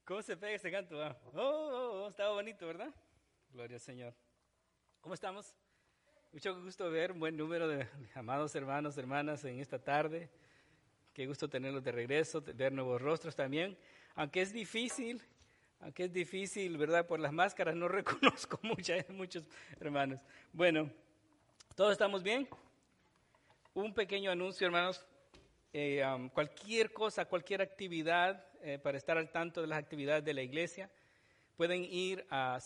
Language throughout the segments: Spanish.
¿Cómo se pega ese canto? Estaba bonito, ¿verdad? Gloria al Señor. ¿Cómo estamos? Mucho gusto ver un buen número de amados hermanos, hermanas en esta tarde. Qué gusto tenerlos de regreso, ver nuevos rostros también. Aunque es difícil, ¿verdad? Por las máscaras no reconozco muchos hermanos. Bueno, ¿todos estamos bien? Un pequeño anuncio, hermanos. Cualquier cosa, cualquier actividad, para estar al tanto de las actividades de la iglesia, pueden ir a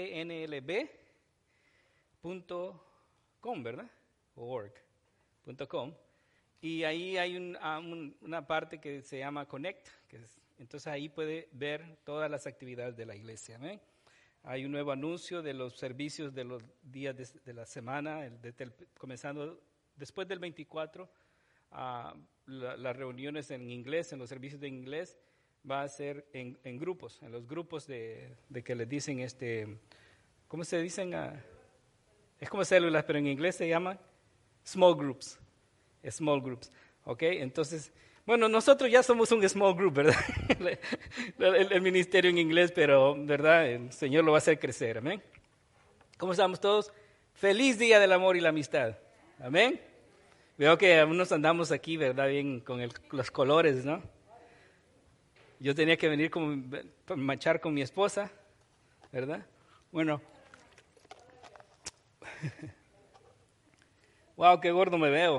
ccnlb.com, ¿verdad? .com. Y ahí hay una parte que se llama Connect, entonces ahí puede ver todas las actividades de la iglesia. ¿eh? Hay un nuevo anuncio de los servicios de los días de la semana, comenzando después del 24, las reuniones en inglés, en los servicios de inglés, va a ser en grupos, en los grupos de que les dicen, ¿cómo se dicen? Es como células, pero en inglés se llaman small groups. Small groups, ¿ok? Entonces, bueno, nosotros ya somos un small group, ¿verdad? el ministerio en inglés, pero, ¿verdad? El Señor lo va a hacer crecer, ¿amén? ¿Cómo estamos todos? Feliz Día del Amor y la Amistad, ¿amén? Veo que algunos andamos aquí, ¿verdad? Bien con los colores, ¿no? Yo tenía que venir para marchar con mi esposa, ¿verdad? Bueno. Wow, qué gordo me veo.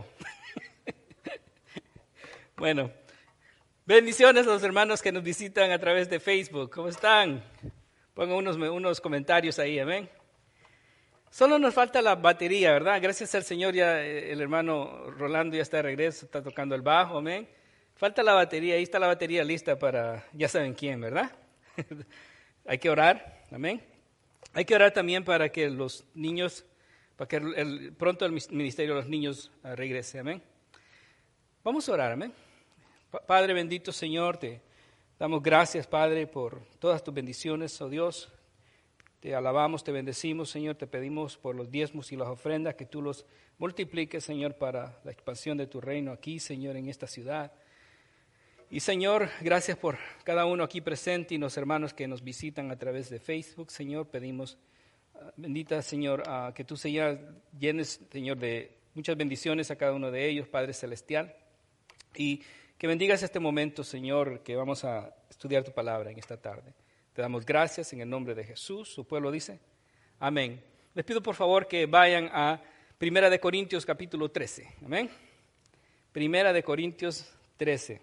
Bueno, bendiciones a los hermanos que nos visitan a través de Facebook. ¿Cómo están? Pongan unos comentarios ahí, amén. Solo nos falta la batería, ¿verdad? Gracias al Señor ya el hermano Rolando ya está de regreso, está tocando el bajo, amén. Falta la batería, ahí está la batería lista para, ya saben quién, ¿verdad? Hay que orar, amén. Hay que orar también para que los niños, para que pronto el ministerio de los niños regrese, amén. Vamos a orar, amén. Padre bendito Señor, te damos gracias, Padre, por todas tus bendiciones, oh Dios. Te alabamos, te bendecimos, Señor, te pedimos por los diezmos y las ofrendas, que tú los multipliques, Señor, para la expansión de tu reino aquí, Señor, en esta ciudad. Y, Señor, gracias por cada uno aquí presente y los hermanos que nos visitan a través de Facebook, Señor. Pedimos, bendita, Señor, que tú, Señor, llenes, Señor, de muchas bendiciones a cada uno de ellos, Padre Celestial. Y que bendigas este momento, Señor, que vamos a estudiar tu palabra en esta tarde. Te damos gracias en el nombre de Jesús. Su pueblo dice, amén. Les pido por favor que vayan a 1 Corintios capítulo 13. Amén. 1 Corintios 13.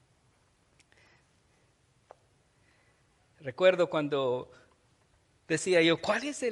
Recuerdo cuando decía yo, ¿cuál es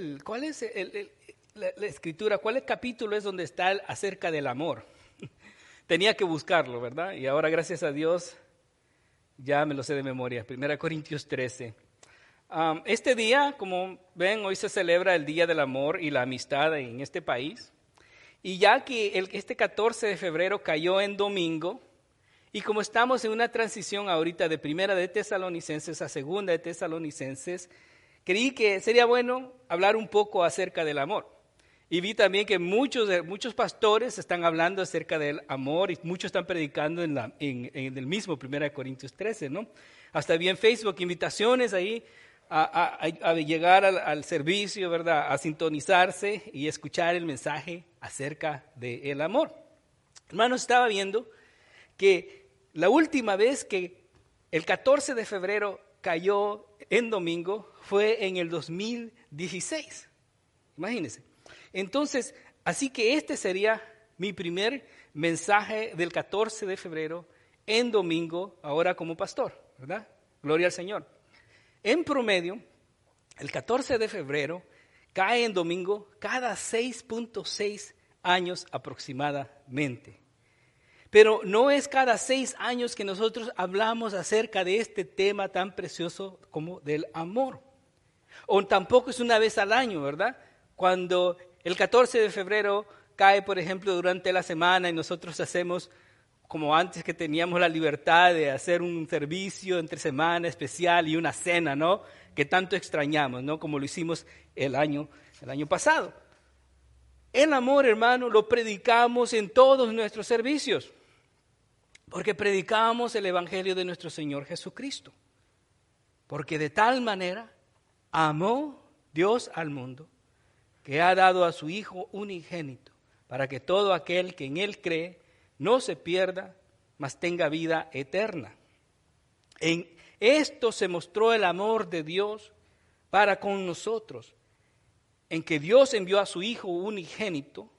la escritura? ¿Cuál es el capítulo es donde está acerca del amor? Tenía que buscarlo, ¿verdad? Y ahora, gracias a Dios, ya me lo sé de memoria. 1 Corintios 13. Este día, como ven, hoy se celebra el Día del Amor y la Amistad en este país. Y ya que este 14 de febrero cayó en domingo, y como estamos en una transición ahorita de Primera de Tesalonicenses a Segunda de Tesalonicenses, creí que sería bueno hablar un poco acerca del amor. Y vi también que muchos pastores están hablando acerca del amor y muchos están predicando en el mismo 1 Corintios 13, ¿no? Hasta vi en Facebook invitaciones ahí a llegar al servicio, ¿verdad? A sintonizarse y escuchar el mensaje acerca del amor. Hermanos, estaba viendo que la última vez que el 14 de febrero cayó en domingo fue en el 2016. Imagínense. Entonces, así que este sería mi primer mensaje del 14 de febrero en domingo, ahora como pastor, ¿verdad? Gloria al Señor. En promedio, el 14 de febrero cae en domingo cada 6.6 años aproximadamente. Pero no es cada 6 años que nosotros hablamos acerca de este tema tan precioso como del amor. O tampoco es una vez al año, ¿verdad? Cuando el 14 de febrero cae, por ejemplo, durante la semana y nosotros hacemos, como antes que teníamos la libertad de hacer un servicio entre semana especial y una cena, ¿no? Que tanto extrañamos, ¿no? Como lo hicimos el año pasado. El amor, hermano, lo predicamos en todos nuestros servicios, porque predicamos el Evangelio de nuestro Señor Jesucristo. Porque de tal manera amó Dios al mundo, que ha dado a su Hijo unigénito, para que todo aquel que en Él cree no se pierda, mas tenga vida eterna. En esto se mostró el amor de Dios para con nosotros, en que Dios envió a su Hijo unigénito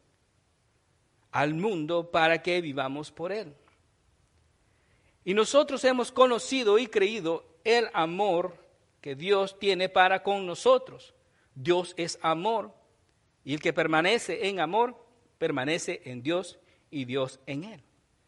al mundo para que vivamos por Él. Y nosotros hemos conocido y creído el amor que Dios tiene para con nosotros. Dios es amor, y el que permanece en amor, permanece en Dios y Dios en él.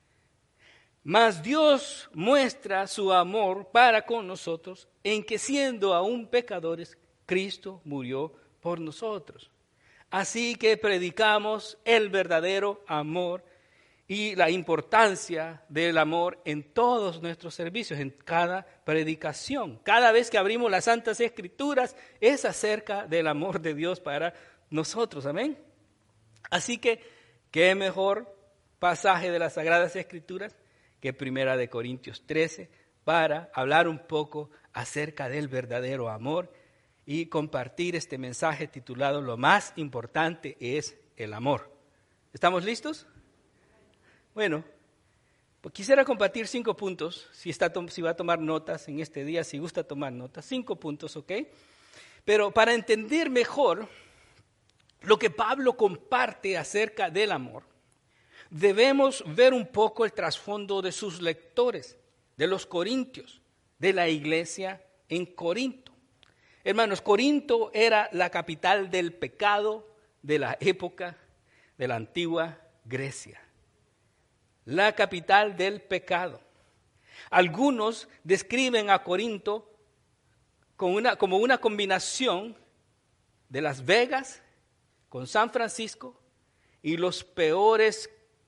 Mas Dios muestra su amor para con nosotros en que siendo aún pecadores, Cristo murió por nosotros. Así que predicamos el verdadero amor y la importancia del amor en todos nuestros servicios, en cada predicación. Cada vez que abrimos las Santas Escrituras es acerca del amor de Dios para nosotros, amén. Así que, ¿qué mejor pasaje de las Sagradas Escrituras que 1 Corintios 13 para hablar un poco acerca del verdadero amor y compartir este mensaje titulado Lo más importante es el amor? ¿Estamos listos? Bueno, pues quisiera compartir 5 puntos, si va a tomar notas en este día, si gusta tomar notas, 5 puntos, ¿ok? Pero para entender mejor lo que Pablo comparte acerca del amor, debemos ver un poco el trasfondo de sus lectores, de los corintios, de la iglesia en Corinto. Hermanos, Corinto era la capital del pecado de la época de la antigua Grecia. La capital del pecado. Algunos describen a Corinto como una combinación de Las Vegas con San Francisco y los peores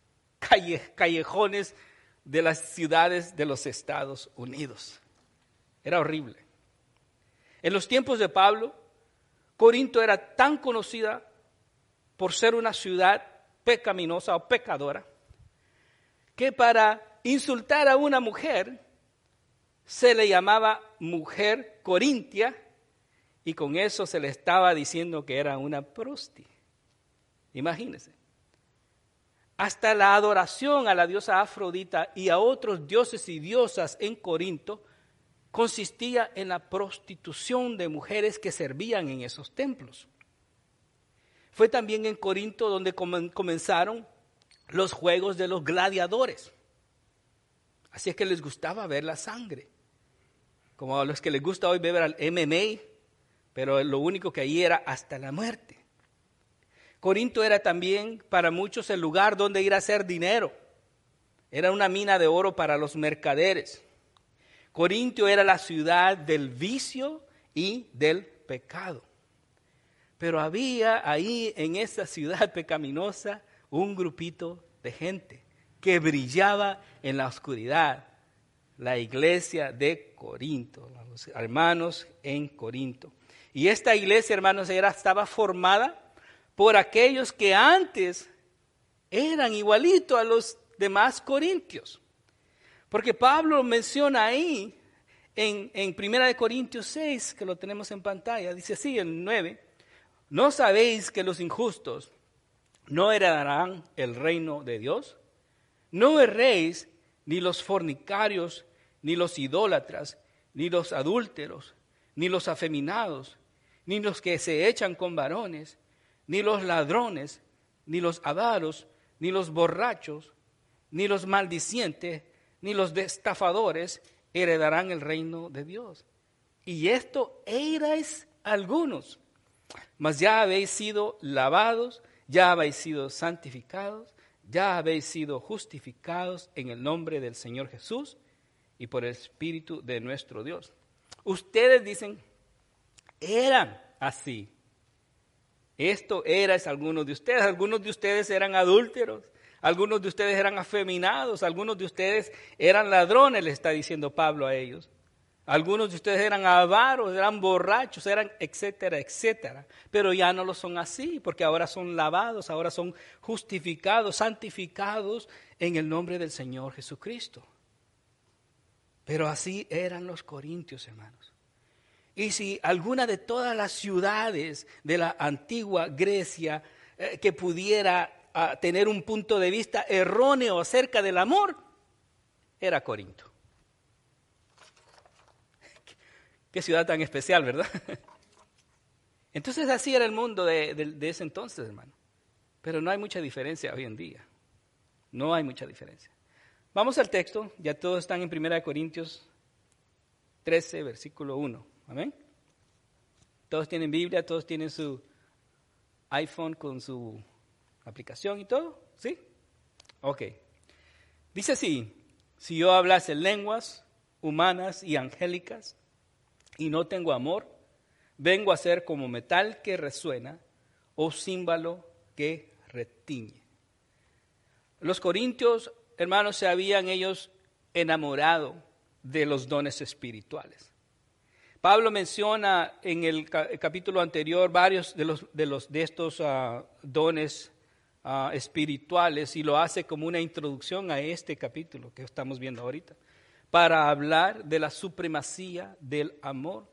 callejones de las ciudades de los Estados Unidos. Era horrible. En los tiempos de Pablo, Corinto era tan conocida por ser una ciudad pecaminosa o pecadora, que para insultar a una mujer se le llamaba mujer corintia y con eso se le estaba diciendo que era una prosti. Imagínense. Hasta la adoración a la diosa Afrodita y a otros dioses y diosas en Corinto consistía en la prostitución de mujeres que servían en esos templos. Fue también en Corinto donde comenzaron los juegos de los gladiadores. Así es que les gustaba ver la sangre. Como a los que les gusta hoy ver al MMA, pero lo único que ahí era hasta la muerte. Corinto era también para muchos el lugar donde ir a hacer dinero. Era una mina de oro para los mercaderes. Corinto era la ciudad del vicio y del pecado. Pero había ahí en esa ciudad pecaminosa un grupito de gente que brillaba en la oscuridad. La iglesia de Corinto, los hermanos en Corinto. Y esta iglesia, hermanos, estaba formada por aquellos que antes eran igualitos a los demás corintios. Porque Pablo menciona ahí en 1 Corintios 6, que lo tenemos en pantalla, dice así en 9, ¿no sabéis que los injustos no heredarán el reino de Dios? No erréis ni los fornicarios, ni los idólatras, ni los adúlteros, ni los afeminados, ni los que se echan con varones, ni los ladrones, ni los avaros, ni los borrachos, ni los maldicientes, ni los estafadores heredarán el reino de Dios. Y esto erais algunos, mas ya habéis sido lavados, ya habéis sido santificados, ya habéis sido justificados en el nombre del Señor Jesús y por el Espíritu de nuestro Dios. Ustedes dicen, eran así. Esto erais algunos de ustedes eran adúlteros, algunos de ustedes eran afeminados, algunos de ustedes eran ladrones, le está diciendo Pablo a ellos. Algunos de ustedes eran avaros, eran borrachos, eran etcétera, etcétera. Pero ya no lo son así, porque ahora son lavados, ahora son justificados, santificados en el nombre del Señor Jesucristo. Pero así eran los corintios, hermanos. Y si alguna de todas las ciudades de la antigua Grecia que pudiera tener un punto de vista erróneo acerca del amor, era Corinto. Qué ciudad tan especial, ¿verdad? Entonces así era el mundo de ese entonces, hermano. Pero no hay mucha diferencia hoy en día. No hay mucha diferencia. Vamos al texto, ya todos están en 1 Corintios 13, versículo 1. Amén. Todos tienen Biblia, todos tienen su iPhone con su aplicación y todo, ¿sí? Ok. Dice así: si yo hablase lenguas humanas y angélicas y no tengo amor, vengo a ser como metal que resuena o címbalo que retiñe. Los corintios, hermanos, se habían ellos enamorado de los dones espirituales. Pablo menciona en el capítulo anterior varios de estos dones espirituales, y lo hace como una introducción a este capítulo que estamos viendo ahorita, para hablar de la supremacía del amor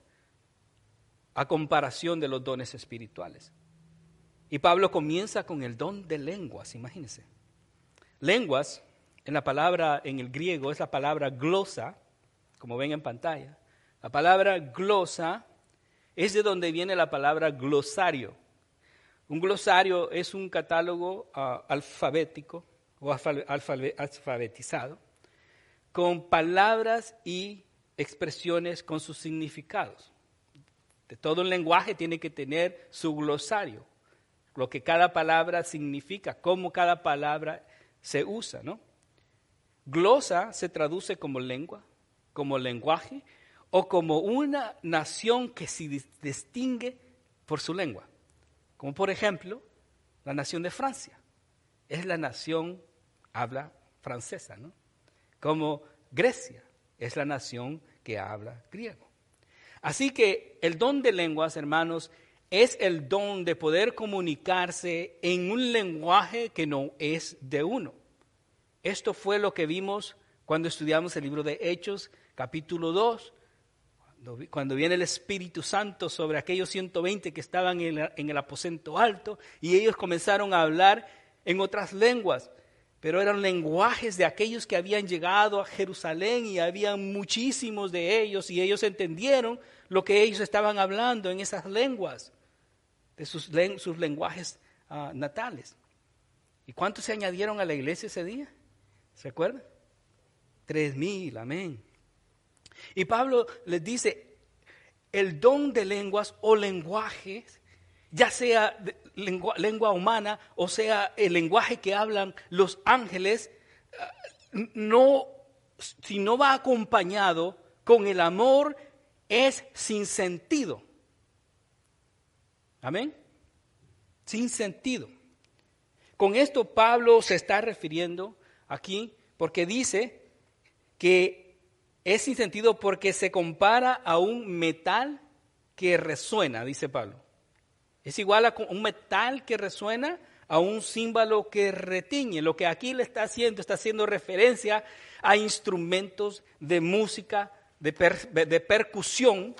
a comparación de los dones espirituales. Y Pablo comienza con el don de lenguas, imagínense. Lenguas, en la palabra, en el griego, es la palabra glosa, como ven en pantalla. La palabra glosa es de donde viene la palabra glosario. Un glosario es un catálogo alfabético o alfabetizado con palabras y expresiones con sus significados. De todo el lenguaje tiene que tener su glosario, lo que cada palabra significa, cómo cada palabra se usa, ¿no? Glosa se traduce como lengua, como lenguaje, o como una nación que se distingue por su lengua. Como por ejemplo, la nación de Francia. Es la nación habla francesa, ¿no? Como Grecia es la nación que habla griego. Así que el don de lenguas, hermanos, es el don de poder comunicarse en un lenguaje que no es de uno. Esto fue lo que vimos cuando estudiamos el libro de Hechos, capítulo 2, cuando viene el Espíritu Santo sobre aquellos 120 que estaban en el aposento alto, y ellos comenzaron a hablar en otras lenguas, pero eran lenguajes de aquellos que habían llegado a Jerusalén, y había muchísimos de ellos, y ellos entendieron lo que ellos estaban hablando en esas lenguas, de sus lenguajes natales. ¿Y cuántos se añadieron a la iglesia ese día? ¿Se acuerdan? 3,000, amén. Y Pablo les dice, el don de lenguas o lenguajes, ya sea lengua humana o sea el lenguaje que hablan los ángeles, si no va acompañado con el amor, es sin sentido. Amén. Sin sentido. Con esto Pablo se está refiriendo aquí porque dice que es sin sentido porque se compara a un metal que resuena, dice Pablo. Es igual a un metal que resuena a un címbalo que retiñe. Lo que aquí le está haciendo referencia a instrumentos de música, de percusión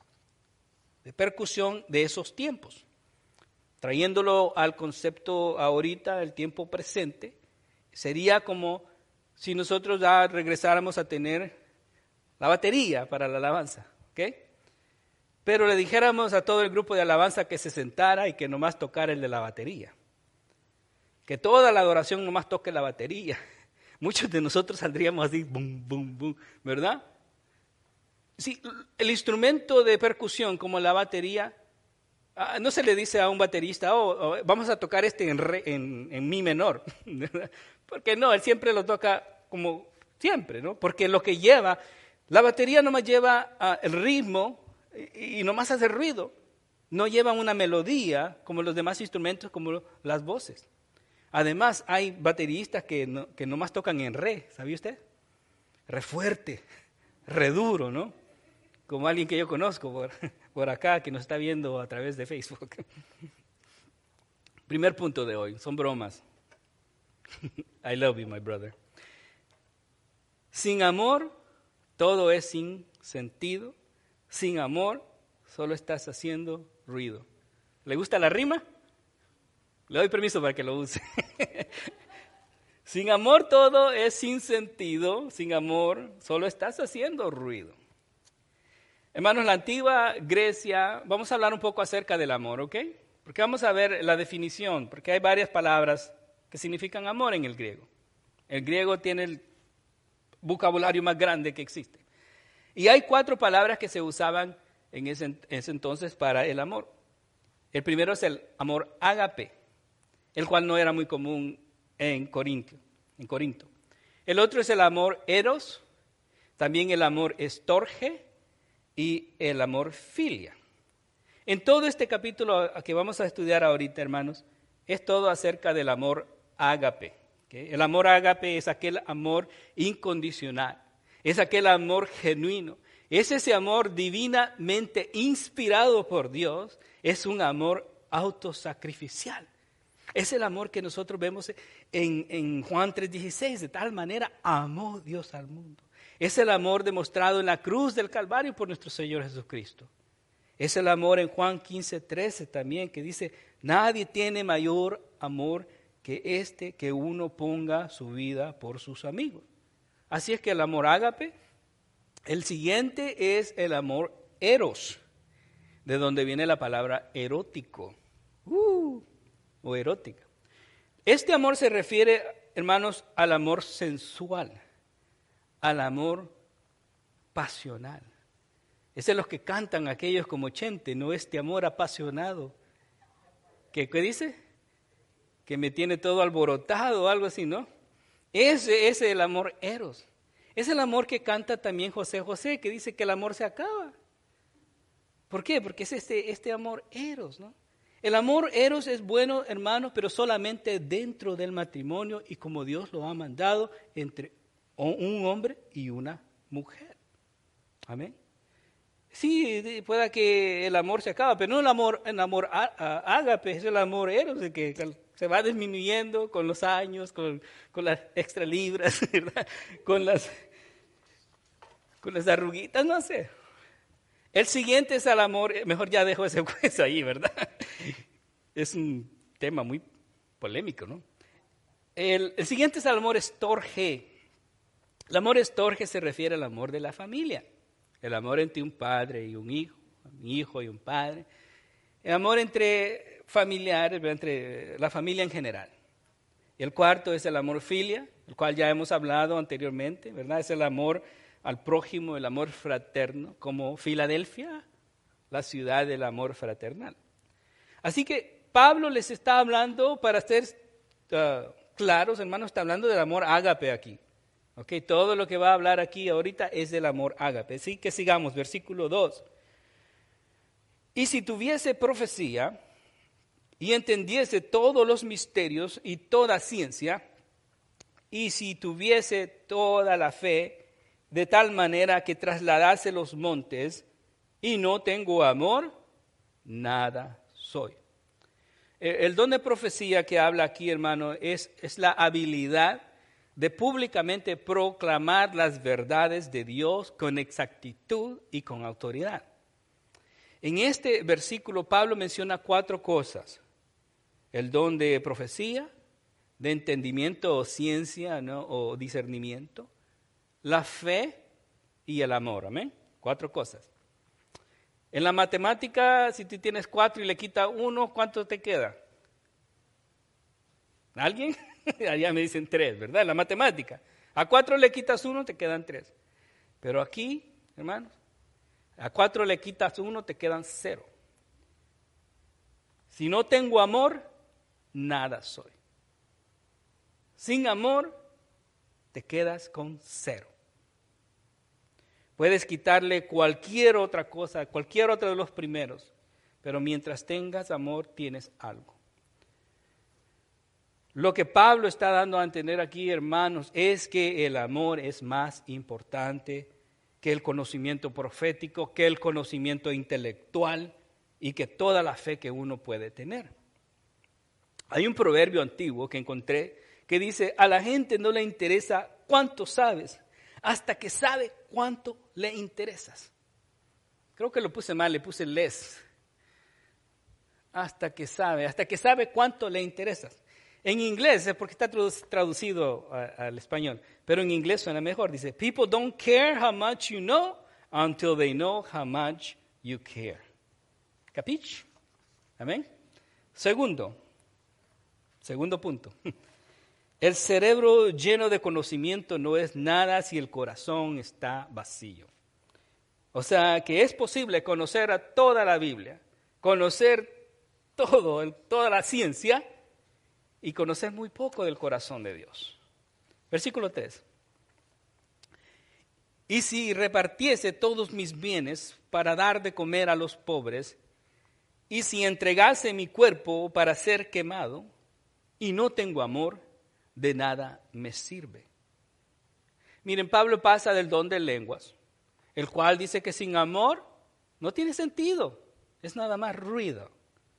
de esos tiempos. Trayéndolo al concepto ahorita, el tiempo presente, sería como si nosotros ya regresáramos a tener la batería para la alabanza, ¿ok? Pero le dijéramos a todo el grupo de alabanza que se sentara y que nomás tocara el de la batería. Que toda la adoración nomás toque la batería. Muchos de nosotros saldríamos así, bum, bum, bum, ¿verdad? Sí, el instrumento de percusión como la batería, no se le dice a un baterista, vamos a tocar en mi menor, ¿verdad? Porque no, él siempre lo toca como siempre, ¿no? Porque lo que lleva, la batería nomás lleva el ritmo y nomás hace ruido, no lleva una melodía como los demás instrumentos, como las voces. Además, hay bateristas que nomás tocan en re, ¿sabía usted? Re fuerte, re duro, ¿no? Como alguien que yo conozco por acá, que nos está viendo a través de Facebook. Primer punto de hoy, son bromas. I love you, my brother. Sin amor, todo es sin sentido. Sin amor, solo estás haciendo ruido. ¿Le gusta la rima? Le doy permiso para que lo use. Sin amor todo es sin sentido, sin amor solo estás haciendo ruido. Hermanos, la antigua Grecia, vamos a hablar un poco acerca del amor, ¿ok? Porque vamos a ver la definición, porque hay varias palabras que significan amor en el griego. El griego tiene el vocabulario más grande que existe. Y hay 4 palabras que se usaban en ese entonces para el amor. El primero es el amor ágape, el cual no era muy común en Corinto. El otro es el amor eros, también el amor estorge y el amor filia. En todo este capítulo que vamos a estudiar ahorita, hermanos, es todo acerca del amor ágape. ¿Okay? El amor ágape es aquel amor incondicional, es aquel amor genuino, es ese amor divinamente inspirado por Dios, es un amor autosacrificial. Es el amor que nosotros vemos en Juan 3:16, de tal manera amó Dios al mundo. Es el amor demostrado en la cruz del Calvario por nuestro Señor Jesucristo. Es el amor en Juan 15:13 también, que dice, nadie tiene mayor amor que uno ponga su vida por sus amigos. Así es que el amor ágape, el siguiente es el amor eros, de donde viene la palabra erótico, o erótica. Este amor se refiere, hermanos, al amor sensual, al amor pasional. Ese es los que cantan aquellos como Chente, no este amor apasionado. ¿Qué dice? Que me tiene todo alborotado o algo así, ¿no? Ese es el amor eros. Es el amor que canta también José José, que dice que el amor se acaba. ¿Por qué? Porque es este amor eros, ¿no? El amor eros es bueno, hermanos, pero solamente dentro del matrimonio y como Dios lo ha mandado entre un hombre y una mujer. Amén. Sí, pueda que el amor se acaba, pero no el amor ágape, es el amor eros, el que se va disminuyendo con los años, con las extra libras, ¿verdad? Con las arruguitas, no sé. El siguiente es el amor, mejor ya dejo ese juez ahí, ¿verdad? Es un tema muy polémico, ¿no? El siguiente es el amor estorge. El amor estorge se refiere al amor de la familia. El amor entre un padre y un hijo y un padre. El amor entre familiares, entre la familia en general. Y el cuarto es el amor filia, el cual ya hemos hablado anteriormente, ¿verdad? Es el amor al prójimo, el amor fraterno, como Filadelfia, la ciudad del amor fraternal. Así que Pablo les está hablando, para ser claros, hermanos, está hablando del amor ágape aquí. Okay, todo lo que va a hablar aquí ahorita es del amor ágape. Así que sigamos, versículo 2. Y si tuviese profecía y entendiese todos los misterios y toda ciencia, y si tuviese toda la fe, de tal manera que trasladase los montes, y no tengo amor, nada soy. El don de profecía que habla aquí, hermano, es la habilidad de públicamente proclamar las verdades de Dios con exactitud y con autoridad. En este versículo Pablo menciona 4 cosas: el don de profecía, de entendimiento o ciencia, ¿no? O discernimiento, la fe y el amor. Amén. 4 cosas. En la matemática, si tú tienes 4 y le quitas 1, ¿cuánto te queda? ¿Alguien? Allá me dicen 3, ¿verdad? En la matemática. A 4 le quitas 1, te quedan 3. Pero aquí, hermanos, a 4 le quitas 1, te quedan 0. Si no tengo amor, nada soy. Sin amor, te quedas con 0. Puedes quitarle cualquier otra cosa, cualquier otro de los primeros, pero mientras tengas amor, tienes algo. Lo que Pablo está dando a entender aquí, hermanos, es que el amor es más importante que el conocimiento profético, que el conocimiento intelectual y que toda la fe que uno puede tener. Hay un proverbio antiguo que encontré que dice: a la gente no le interesa cuánto sabes, hasta que sabe cuánto le interesas. Creo que lo puse mal, le puse less. Hasta que sabe cuánto le interesa. En inglés, es porque está traducido al español, pero en inglés suena mejor. Dice, people don't care how much you know until they know how much you care. ¿Capich? Amén. Segundo punto. El cerebro lleno de conocimiento no es nada si el corazón está vacío. O sea, que es posible conocer a toda la Biblia, conocer toda la ciencia y conocer muy poco del corazón de Dios. Versículo 3. Y si repartiese todos mis bienes para dar de comer a los pobres, y si entregase mi cuerpo para ser quemado, y no tengo amor, de nada me sirve. Miren, Pablo pasa del don de lenguas, el cual dice que sin amor no tiene sentido, es nada más ruido,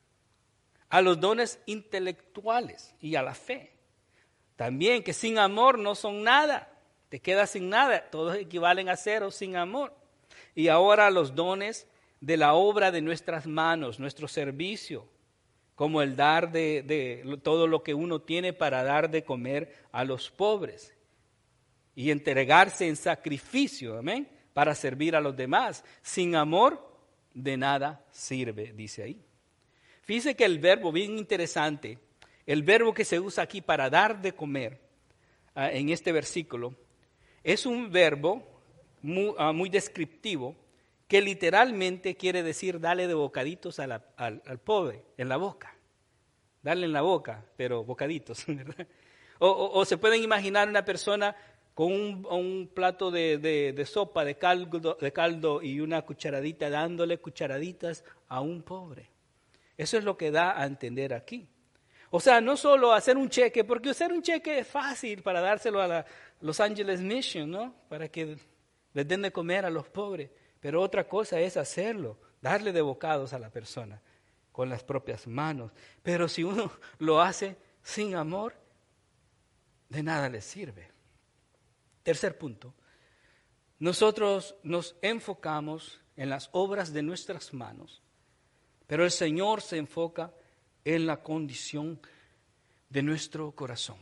a los dones intelectuales y a la fe. También que sin amor no son nada, te quedas sin nada, todos equivalen a cero sin amor. Y ahora los dones de la obra de nuestras manos, nuestro servicio, como el dar de todo lo que uno tiene para dar de comer a los pobres y entregarse en sacrificio, amén, para servir a los demás. Sin amor, de nada sirve, dice ahí. Fíjense que el verbo, bien interesante, el verbo que se usa aquí para dar de comer en este versículo, es un verbo muy descriptivo que literalmente quiere decir darle de bocaditos al pobre, en la boca. Darle en la boca, pero bocaditos, ¿verdad? O se pueden imaginar una persona con un plato de sopa, de caldo y una cucharadita, dándole cucharaditas a un pobre. Eso es lo que da a entender aquí. O sea, no solo hacer un cheque, porque hacer un cheque es fácil para dárselo a la Los Angeles Mission, ¿no? Para que les den de comer a los pobres. Pero otra cosa es hacerlo, darle de bocados a la persona con las propias manos. Pero si uno lo hace sin amor, de nada le sirve. Tercer punto. Nosotros nos enfocamos en las obras de nuestras manos, pero el Señor se enfoca en la condición de nuestro corazón.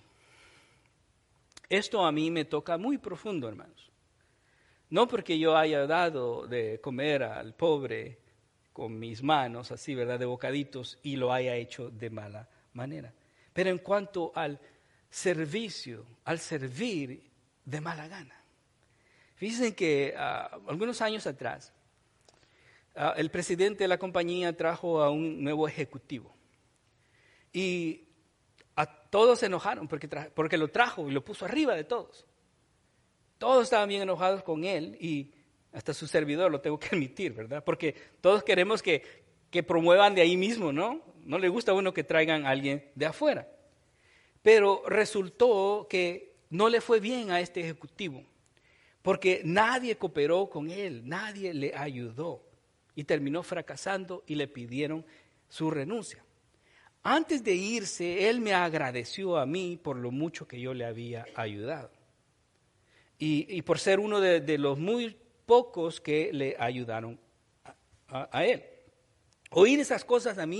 Esto a mí me toca muy profundo, hermanos. No porque yo haya dado de comer al pobre con mis manos, así, ¿verdad?, de bocaditos, y lo haya hecho de mala manera. Pero en cuanto al servicio, al servir de mala gana. Fíjense que algunos años atrás, el presidente de la compañía trajo a un nuevo ejecutivo. Y a todos se enojaron porque lo trajo y lo puso arriba de todos. Todos estaban bien enojados con él y hasta su servidor, lo tengo que admitir, ¿verdad? Porque todos queremos que promuevan de ahí mismo, ¿no? No le gusta a uno que traigan a alguien de afuera. Pero resultó que no le fue bien a este ejecutivo porque nadie cooperó con él, nadie le ayudó y terminó fracasando y le pidieron su renuncia. Antes de irse, él me agradeció a mí por lo mucho que yo le había ayudado. Y por ser uno de los muy pocos que le ayudaron a él. Oír esas cosas a mí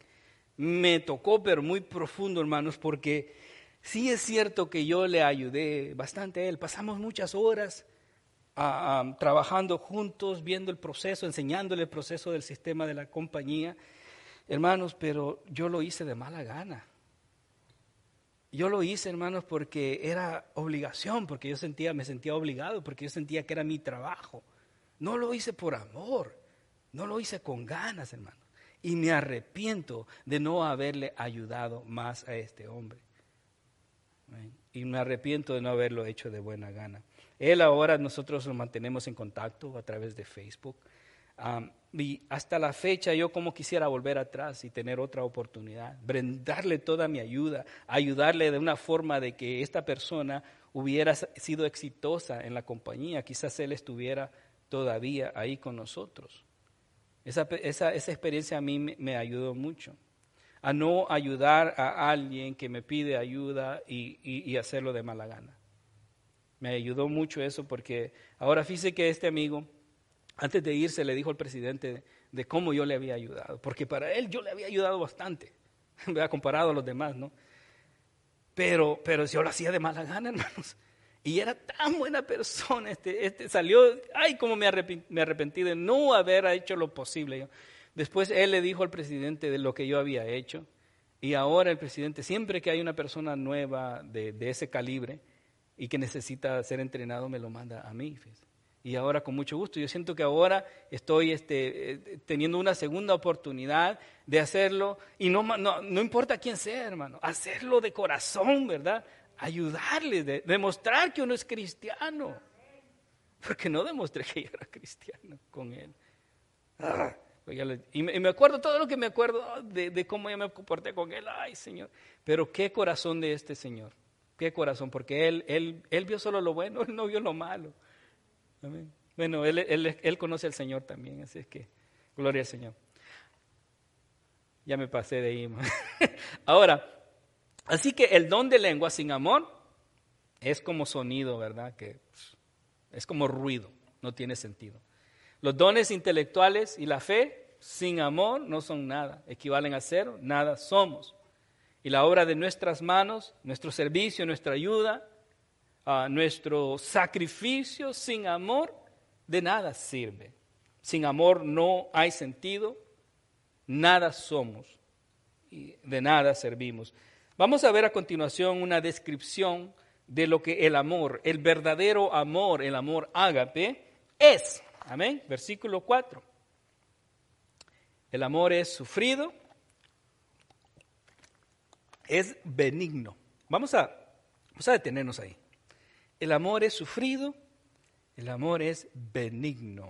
me tocó, pero muy profundo, hermanos, porque sí es cierto que yo le ayudé bastante a él. Pasamos muchas horas trabajando juntos, viendo el proceso, enseñándole el proceso del sistema de la compañía. Hermanos, pero yo lo hice de mala gana. Yo lo hice, hermanos, porque era obligación, porque me sentía obligado, porque yo sentía que era mi trabajo. No lo hice por amor, no lo hice con ganas, hermanos. Y me arrepiento de no haberle ayudado más a este hombre. Y me arrepiento de no haberlo hecho de buena gana. Él ahora, nosotros lo mantenemos en contacto a través de Facebook. Y hasta la fecha yo como quisiera volver atrás y tener otra oportunidad, brindarle toda mi ayuda, ayudarle de una forma de que esta persona hubiera sido exitosa en la compañía, quizás él estuviera todavía ahí con nosotros. Esa experiencia a mí me ayudó mucho, a no ayudar a alguien que me pide ayuda y hacerlo de mala gana. Me ayudó mucho eso porque ahora fíjese que este amigo Antes de irse le dijo al presidente de cómo yo le había ayudado, porque para él yo le había ayudado bastante, ¿verdad? Comparado a los demás, ¿no? Pero yo lo hacía de mala gana, hermanos. Y era tan buena persona, salió, ay, cómo me arrepentí de no haber hecho lo posible. Después él le dijo al presidente de lo que yo había hecho, y ahora el presidente, siempre que hay una persona nueva de ese calibre y que necesita ser entrenado, me lo manda a mí. Fíjese. Y ahora con mucho gusto, yo siento que ahora estoy teniendo una segunda oportunidad de hacerlo, y no importa quién sea, hermano, hacerlo de corazón, ¿verdad? Ayudarles, demostrar que uno es cristiano, porque no demostré que yo era cristiano con él. Y me acuerdo todo lo que me acuerdo de cómo yo me comporté con él. Ay, Señor, pero qué corazón de este Señor, qué corazón, porque él vio solo lo bueno, él no vio lo malo. Amén. Bueno, él conoce al Señor también, así es que gloria al Señor. Ya me pasé de ahí. Ahora, así que el don de lengua sin amor es como sonido, ¿verdad? Que es como ruido, no tiene sentido. Los dones intelectuales y la fe sin amor no son nada, equivalen a cero, nada somos. Y la obra de nuestras manos, nuestro servicio, nuestra ayuda, nuestro sacrificio sin amor, de nada sirve. Sin amor no hay sentido, nada somos y de nada servimos. Vamos a ver a continuación una descripción de lo que el amor, el verdadero amor, el amor ágape, es. Amén. Versículo 4. El amor es sufrido, es benigno. Vamos a detenernos ahí. El amor es sufrido, el amor es benigno.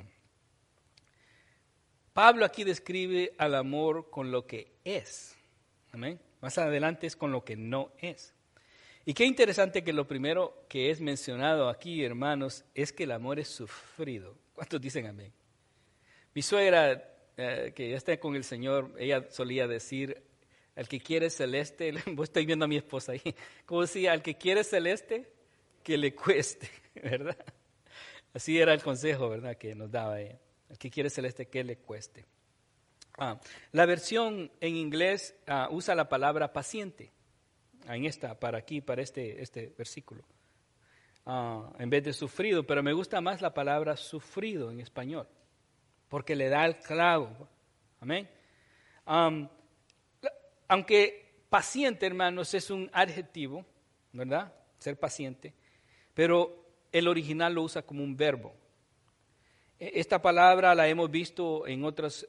Pablo aquí describe al amor con lo que es. Amén. Más adelante es con lo que no es. Y qué interesante que lo primero que es mencionado aquí, hermanos, es que el amor es sufrido. ¿Cuántos dicen amén? Mi suegra, que ya está con el Señor, ella solía decir, al que quiere celeste, estoy viendo a mi esposa ahí, como decía, al que quiere celeste, que le cueste, ¿verdad? Así era el consejo, ¿verdad?, que nos daba ella. El que quiere celeste, que le cueste. La versión en inglés usa la palabra paciente, para este versículo, en vez de sufrido, pero me gusta más la palabra sufrido en español, porque le da el clavo. Amén. Aunque paciente, hermanos, es un adjetivo, ¿verdad? Ser paciente, pero el original lo usa como un verbo. Esta palabra la hemos visto en otros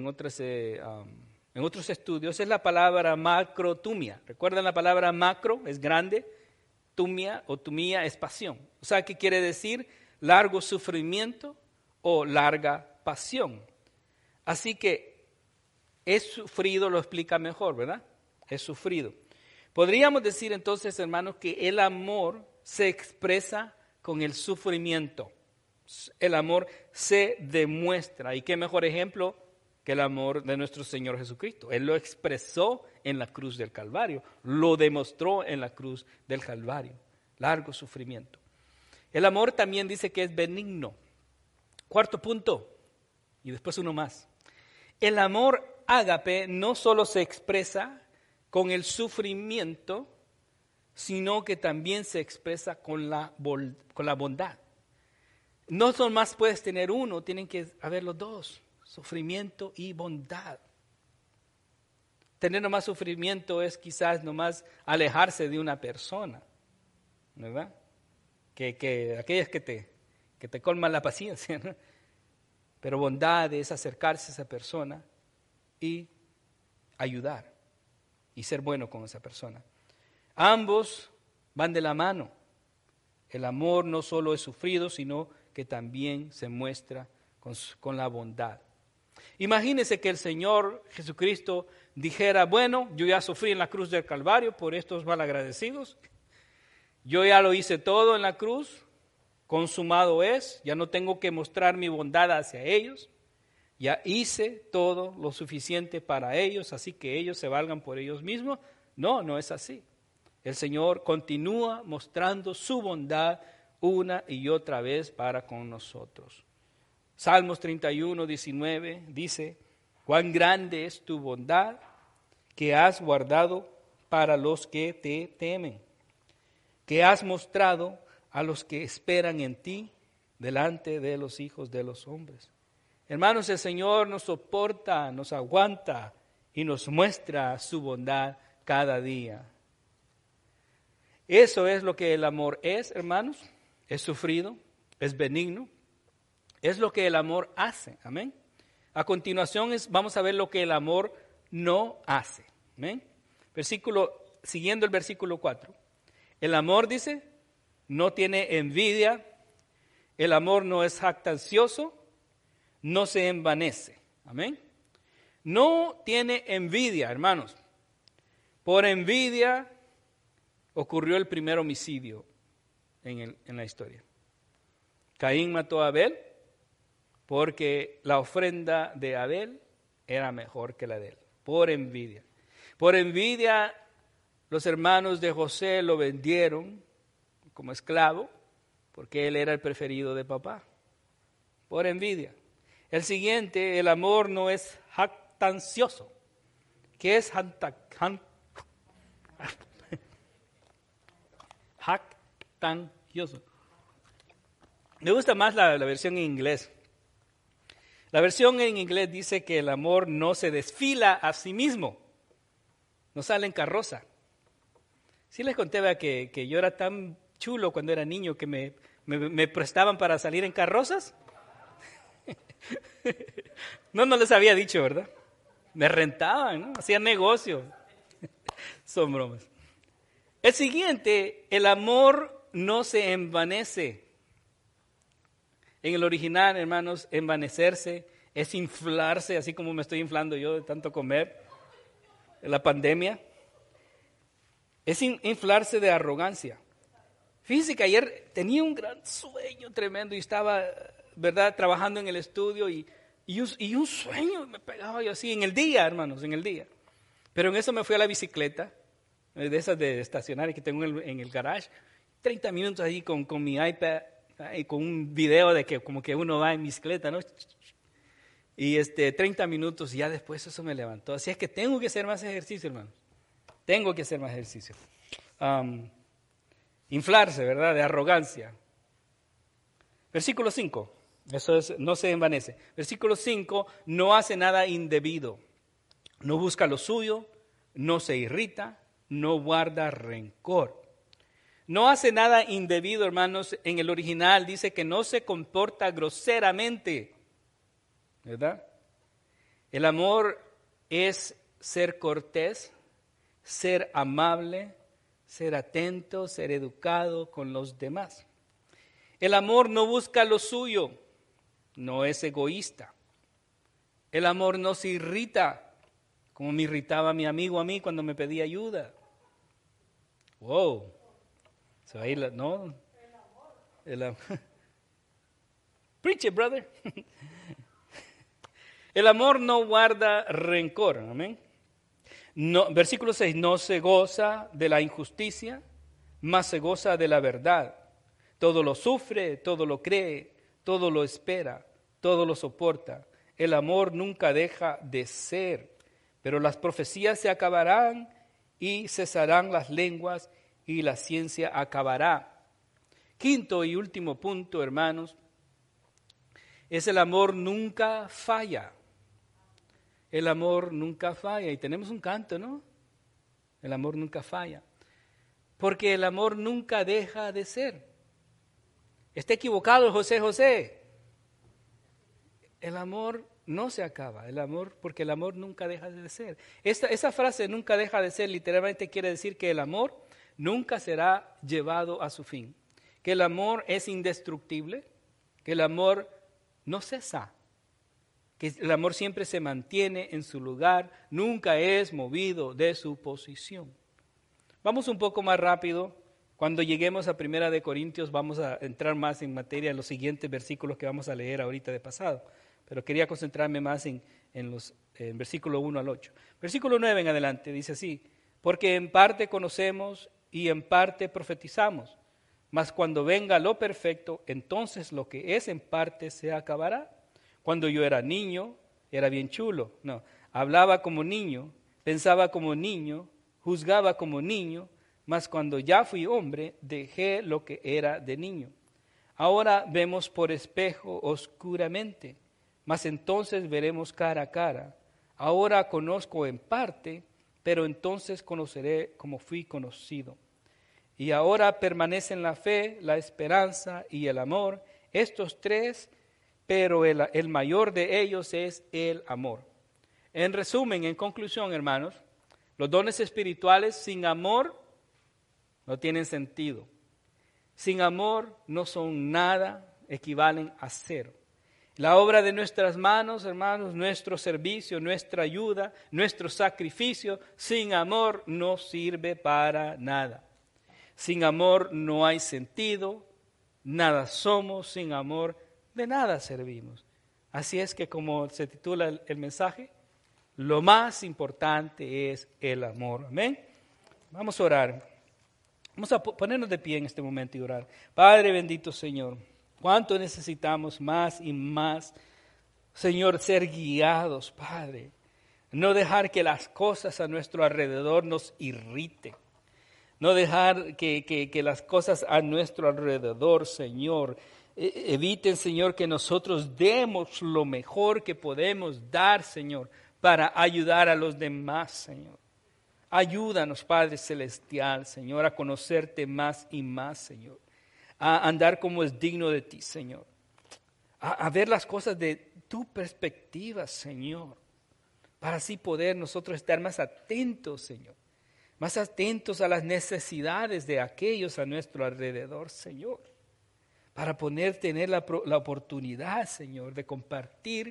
estudios, es la palabra macrotumia. ¿Recuerdan la palabra macro? Es grande, tumia o tumía es pasión. O sea, ¿qué quiere decir? Largo sufrimiento o larga pasión. Así que es sufrido, lo explica mejor, ¿verdad? Es sufrido. Podríamos decir entonces, hermanos, que el amor se expresa con el sufrimiento. El amor se demuestra. ¿Y qué mejor ejemplo que el amor de nuestro Señor Jesucristo? Él lo expresó en la cruz del Calvario, lo demostró en la cruz del Calvario. Largo sufrimiento. El amor también dice que es benigno. Cuarto punto, y después uno más. El amor ágape no solo se expresa con el sufrimiento, sino que también se expresa con la bondad. No nomás puedes tener uno, tienen que haber los dos, sufrimiento y bondad. Tener nomás sufrimiento es quizás nomás alejarse de una persona, ¿verdad? Que aquellas que te colman la paciencia, ¿no? Pero bondad es acercarse a esa persona y ayudar y ser bueno con esa persona. Ambos van de la mano. El amor no solo es sufrido, sino que también se muestra con la bondad. Imagínense que el Señor Jesucristo dijera, bueno, yo ya sufrí en la cruz del Calvario por estos malagradecidos. Yo ya lo hice todo en la cruz, consumado es, ya no tengo que mostrar mi bondad hacia ellos. Ya hice todo lo suficiente para ellos, así que ellos se valgan por ellos mismos. No, no es así. El Señor continúa mostrando su bondad una y otra vez para con nosotros. Salmos 31, 19 dice, cuán grande es tu bondad que has guardado para los que te temen, que has mostrado a los que esperan en ti delante de los hijos de los hombres. Hermanos, el Señor nos soporta, nos aguanta y nos muestra su bondad cada día. Eso es lo que el amor es, hermanos. Es sufrido, es benigno. Es lo que el amor hace. Amén. A continuación vamos a ver lo que el amor no hace. Amén. Siguiendo el versículo 4. El amor, dice, no tiene envidia. El amor no es jactancioso. No se envanece. Amén. No tiene envidia, hermanos. Por envidia ocurrió el primer homicidio en la historia. Caín mató a Abel porque la ofrenda de Abel era mejor que la de él. Por envidia. Por envidia, los hermanos de José lo vendieron como esclavo porque él era el preferido de papá. Por envidia. El siguiente, el amor no es jactancioso. ¿Qué es jactancioso? Me gusta más la versión en inglés. La versión en inglés dice que el amor no se desfila a sí mismo. No sale en carroza. Sí les conté que yo era tan chulo cuando era niño que me prestaban para salir en carrozas. No les había dicho, ¿verdad? Me rentaban, ¿no? Hacían negocio. Son bromas. El siguiente, el amor no se envanece. En el original, hermanos, envanecerse es inflarse, así como me estoy inflando yo de tanto comer en la pandemia. Es inflarse de arrogancia. Fíjense que ayer tenía un gran sueño tremendo y estaba, ¿verdad?, trabajando en el estudio y un sueño me pegaba yo así en el día, hermanos, en el día. Pero en eso me fui a la bicicleta, de esas de estacionar que tengo en el garage, 30 minutos ahí con mi iPad y con un video de que como que uno va en bicicleta, ¿no? Y 30 minutos y ya después eso me levantó. Así es que tengo que hacer más ejercicio, hermanos. Tengo que hacer más ejercicio. Inflarse, ¿verdad? De arrogancia. Versículo 5. Eso es, no se envanece. Versículo 5, no hace nada indebido. No busca lo suyo, no se irrita, no guarda rencor. No hace nada indebido, hermanos. En el original dice que no se comporta groseramente, ¿verdad? El amor es ser cortés, ser amable, ser atento, ser educado con los demás. El amor no busca lo suyo, no es egoísta. El amor no se irrita, como me irritaba mi amigo a mí cuando me pedía ayuda. Wow. So ahí no. Preach it, brother. El amor no guarda rencor. Amén. No, versículo 6. No se goza de la injusticia, mas se goza de la verdad. Todo lo sufre, todo lo cree, todo lo espera, todo lo soporta. El amor nunca deja de ser. Pero las profecías se acabarán y cesarán las lenguas y la ciencia acabará. Quinto y último punto, hermanos, es el amor nunca falla. El amor nunca falla. Y tenemos un canto, ¿no? El amor nunca falla. Porque el amor nunca deja de ser. Está equivocado José. El amor no se acaba. El amor, porque el amor nunca deja de ser. Esa frase nunca deja de ser literalmente quiere decir que el amor nunca será llevado a su fin. Que el amor es indestructible. Que el amor no cesa. Que el amor siempre se mantiene en su lugar. Nunca es movido de su posición. Vamos un poco más rápido. Cuando lleguemos a 1 de Corintios vamos a entrar más en materia en los siguientes versículos que vamos a leer ahorita de pasado. Pero quería concentrarme más en versículo 1 al 8. Versículo 9 en adelante dice así: porque en parte conocemos y en parte profetizamos, mas cuando venga lo perfecto, entonces lo que es en parte se acabará. Cuando yo era niño, era bien chulo. No, hablaba como niño, pensaba como niño, juzgaba como niño, mas cuando ya fui hombre, dejé lo que era de niño. Ahora vemos por espejo oscuramente, mas entonces veremos cara a cara. Ahora conozco en parte, pero entonces conoceré como fui conocido. Y ahora permanecen la fe, la esperanza y el amor, estos tres, pero el mayor de ellos es el amor. En resumen, en conclusión, hermanos, los dones espirituales sin amor no tienen sentido. Sin amor no son nada, equivalen a cero. La obra de nuestras manos, hermanos, nuestro servicio, nuestra ayuda, nuestro sacrificio, sin amor no sirve para nada. Sin amor no hay sentido, nada somos, sin amor de nada servimos. Así es que, como se titula el mensaje, lo más importante es el amor. Amén. Vamos a orar. Vamos a ponernos de pie en este momento y orar. Padre bendito Señor, cuánto necesitamos más y más, Señor, ser guiados, Padre. No dejar que las cosas a nuestro alrededor nos irriten. No dejar que las cosas a nuestro alrededor, Señor, eviten, Señor, que nosotros demos lo mejor que podemos dar, Señor, para ayudar a los demás, Señor. Ayúdanos, Padre Celestial, Señor, a conocerte más y más, Señor. A andar como es digno de ti, Señor. A ver las cosas de tu perspectiva, Señor. Para así poder nosotros estar más atentos, Señor. Más atentos a las necesidades de aquellos a nuestro alrededor, Señor. Para tener la oportunidad, Señor, de compartir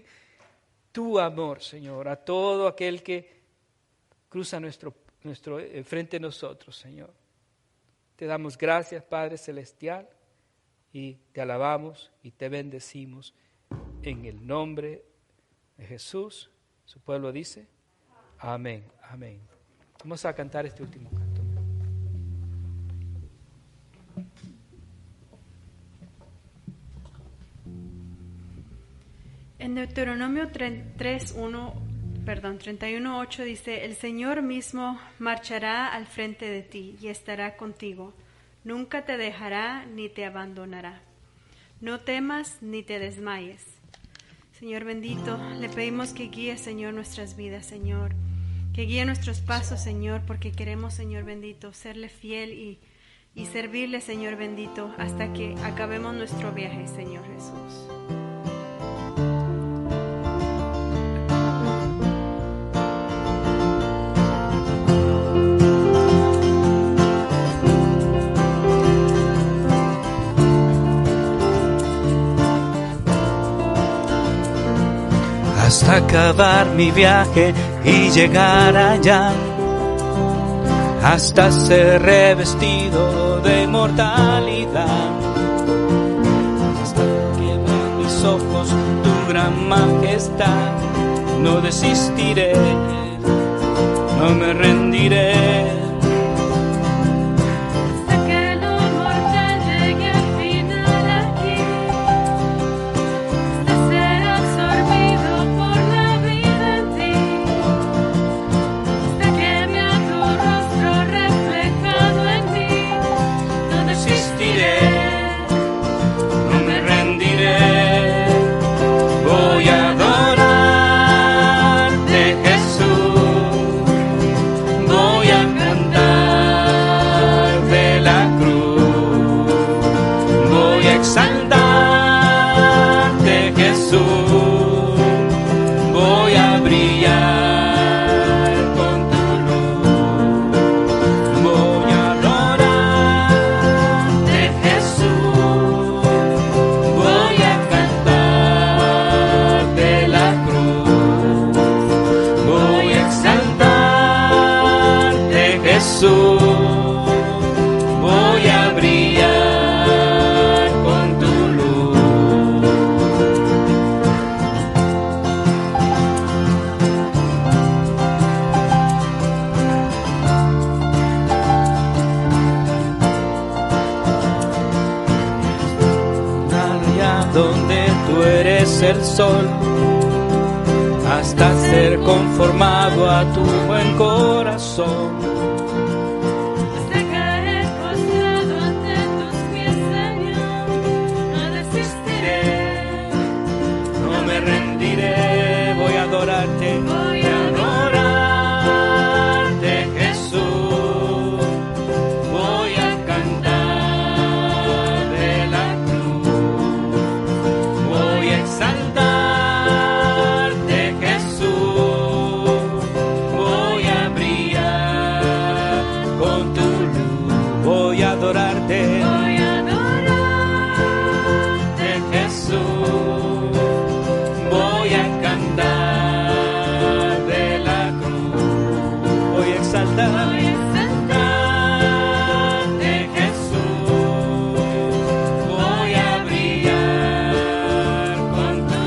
tu amor, Señor, a todo aquel que cruza nuestro frente a nosotros, Señor. Te damos gracias, Padre Celestial, y te alabamos y te bendecimos en el nombre de Jesús. Su pueblo dice, amén, amén. Vamos a cantar este último canto. En Deuteronomio 31:8 dice, el Señor mismo marchará al frente de ti y estará contigo. Nunca te dejará ni te abandonará. No temas ni te desmayes. Señor bendito, le pedimos que guíe, Señor, nuestras vidas, Señor. Que guíe nuestros pasos, Señor, porque queremos, Señor bendito, serle fiel y servirle, Señor bendito, hasta que acabemos nuestro viaje, Señor Jesús. Hasta acabar mi viaje y llegar allá, hasta ser revestido de inmortalidad, hasta que vean mis ojos tu gran majestad. No desistiré, no me rendiré. Voy a luz el sol, hasta ser conformado a tu buen corazón. Hasta caer postrado ante tus pies, Señor, no desistiré. No me rendiré, voy a adorarte, Voy a adorarte, Jesús. Voy a cantar de la cruz, voy a exaltarte, Jesús. Voy a brillar con tu luz, voy a adorarte, voy a adorarte, Jesús. Voy a cantar de la cruz, voy a exaltar, voy a exaltarte, Jesús. Voy a brillar con tu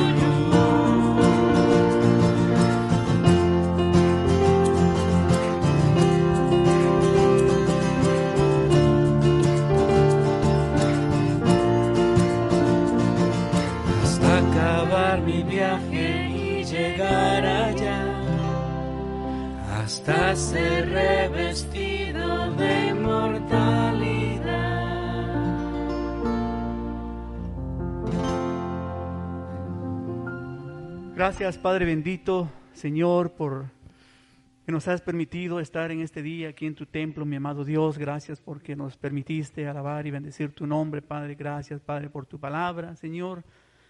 luz. Hasta acabar mi viaje y llegar allá, hasta ser revestido de inmortalidad. Gracias, Padre bendito, Señor, por que nos has permitido estar en este día aquí en tu templo, mi amado Dios. Gracias porque nos permitiste alabar y bendecir tu nombre, Padre. Gracias, Padre, por tu palabra, Señor.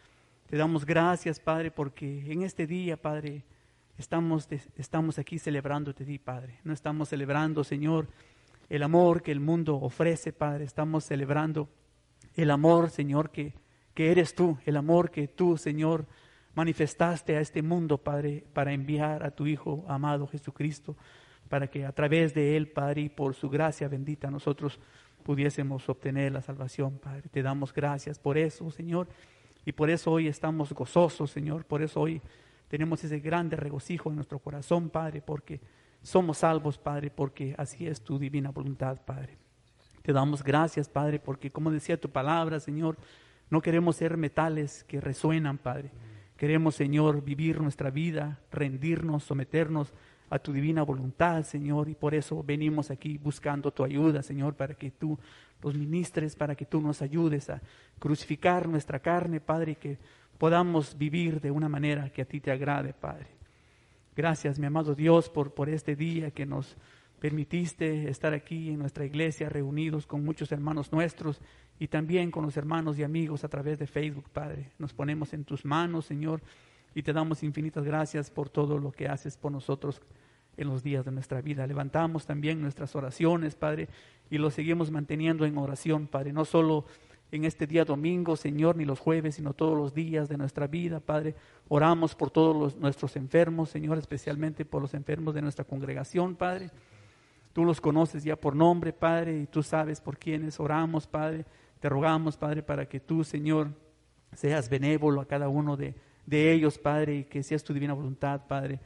Te damos gracias, Padre, porque en este día, Padre, estamos aquí celebrándote a ti, Padre. No estamos celebrando, Señor, el amor que el mundo ofrece, Padre. Estamos celebrando el amor, Señor, que eres tú, el amor que tú, Señor, manifestaste a este mundo, Padre, para enviar a tu Hijo amado Jesucristo, para que a través de Él, Padre, y por su gracia bendita, nosotros pudiésemos obtener la salvación, Padre. Te damos gracias por eso, Señor, y por eso hoy estamos gozosos, Señor. Por eso hoy tenemos ese grande regocijo en nuestro corazón, Padre, porque somos salvos, Padre, porque así es tu divina voluntad, Padre. Te damos gracias, Padre, porque como decía tu palabra, Señor, no queremos ser metales que resuenan, Padre. Queremos, Señor, vivir nuestra vida, rendirnos, someternos a tu divina voluntad, Señor, y por eso venimos aquí buscando tu ayuda, Señor, para que tú nos ministres, para que tú nos ayudes a crucificar nuestra carne, Padre, y que podamos vivir de una manera que a ti te agrade, Padre. Gracias, mi amado Dios, por este día que nos permitiste estar aquí en nuestra iglesia, reunidos con muchos hermanos nuestros y también con los hermanos y amigos a través de Facebook, Padre. Nos ponemos en tus manos, Señor, y te damos infinitas gracias por todo lo que haces por nosotros en los días de nuestra vida. Levantamos también nuestras oraciones, Padre, y lo seguimos manteniendo en oración, Padre, no solo en este día domingo, Señor, ni los jueves, sino todos los días de nuestra vida, Padre. Oramos por todos nuestros enfermos, Señor, especialmente por los enfermos de nuestra congregación, Padre. Tú los conoces ya por nombre, Padre, y tú sabes por quiénes oramos, Padre. Te rogamos, Padre, para que tú, Señor, seas benévolo a cada uno de ellos, Padre, y que seas tu divina voluntad, Padre.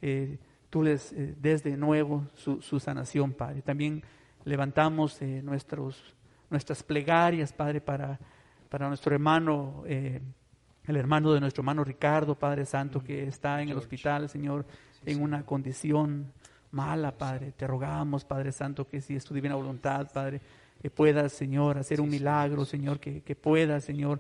Tú les des de nuevo su sanación, Padre. También levantamos nuestras plegarias, Padre, para nuestro hermano, el hermano de nuestro hermano Ricardo, Padre Santo, que está en el hospital, Señor, en una condición mala, Padre. Te rogamos, Padre Santo, que si es tu divina voluntad, Padre, que puedas, Señor, hacer un milagro, Señor, que puedas, Señor,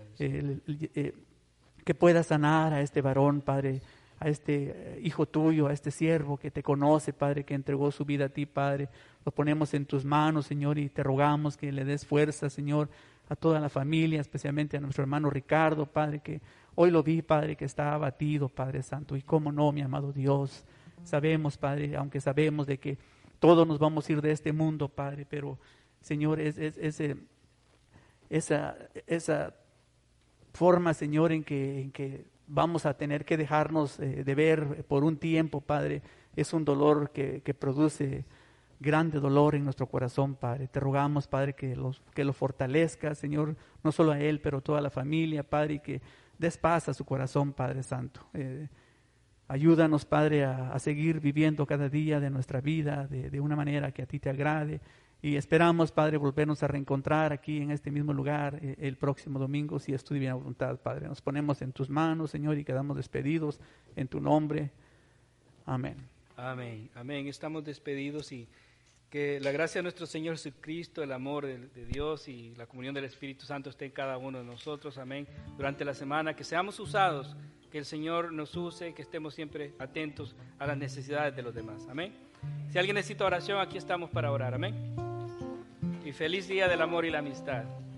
que puedas sanar a este varón, Padre, a este hijo tuyo, a este siervo que te conoce, Padre, que entregó su vida a ti, Padre. Lo ponemos en tus manos, Señor, y te rogamos que le des fuerza, Señor, a toda la familia, especialmente a nuestro hermano Ricardo, Padre, que hoy lo vi, Padre, que está abatido, Padre Santo. Y cómo no, mi amado Dios, sabemos, Padre, aunque sabemos de que todos nos vamos a ir de este mundo, Padre, pero, Señor, esa forma, Señor, en que vamos a tener que dejarnos de ver por un tiempo, Padre, es un dolor que produce grande dolor en nuestro corazón, Padre. Te rogamos, Padre, que lo fortalezca, Señor, no solo a él, pero toda la familia, Padre, y que des paz a su corazón, Padre Santo. Ayúdanos, Padre, a seguir viviendo cada día de nuestra vida de una manera que a ti te agrade, Y esperamos, Padre, volvernos a reencontrar aquí en este mismo lugar el próximo domingo, si es tu divina voluntad, Padre. Nos ponemos en tus manos, Señor, y quedamos despedidos en tu nombre. Amén. Amén, amén. Estamos despedidos y que la gracia de nuestro Señor Jesucristo, el amor de Dios y la comunión del Espíritu Santo esté en cada uno de nosotros. Amén. Durante la semana, que seamos usados, que el Señor nos use, que estemos siempre atentos a las necesidades de los demás. Amén. Si alguien necesita oración, aquí estamos para orar. Amén. Y feliz día del amor y la amistad.